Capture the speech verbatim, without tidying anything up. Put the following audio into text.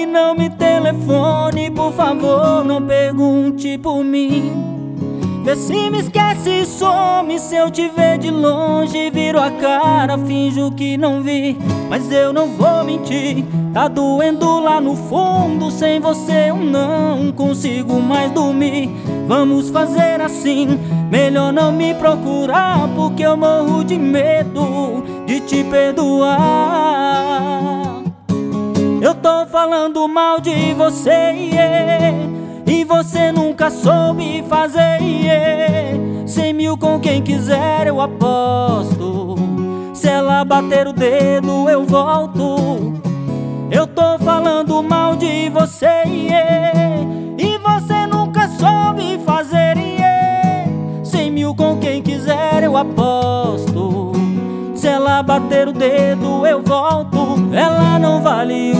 e não me telefone, por favor, não pergunte por mim. Vê se me esquece e some, se eu te ver de longe, viro a cara, finjo que não vi. Mas eu não vou mentir, tá doendo lá no fundo, sem você eu não consigo mais dormir. Vamos fazer assim, melhor não me procurar, porque eu morro de medo de te perdoar. Eu tô falando mal de você, yeah, e você nunca soube fazer, yeah. Cem mil com quem quiser eu aposto, se ela bater o dedo eu volto. Eu tô falando mal de você, yeah, e você nunca soube fazer, yeah. Cem mil com quem quiser eu aposto, se ela bater o dedo eu volto. Ela não vale